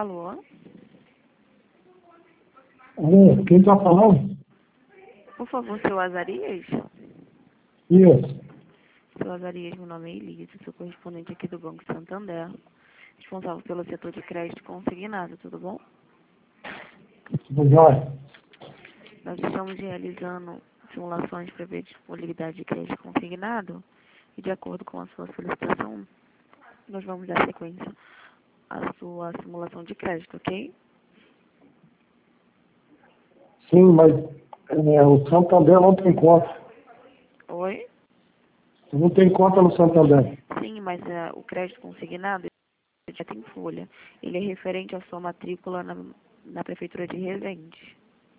Alô? Alô, quem está falando? Por favor, seu Azarias? Isso. Seu Azarias, meu nome é Elise, sou correspondente aqui do Banco Santander, responsável pelo setor de crédito consignado, tudo bom? Tudo jóia? Nós estamos realizando simulações para ver a disponibilidade de crédito consignado e, de acordo com a sua solicitação, nós vamos dar sequência à sua simulação de crédito, ok? Sim, mas o Santander não tem conta. Oi? Não tem conta no Santander. Sim, mas o crédito consignado já tem folha. Ele é referente à sua matrícula na Prefeitura de Resende.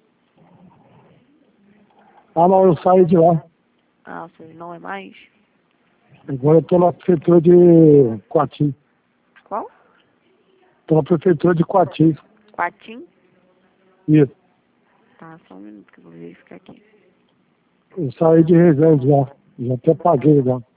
Ah, não, eu saí de lá. Ah, o senhor não é mais? Agora eu estou na prefeitura de Coati. Qual? Estou na prefeitura de Coati. Patim? Isso. Tá, só um minuto que eu vou verificar aqui. Eu saí de Resende já. Já até paguei já.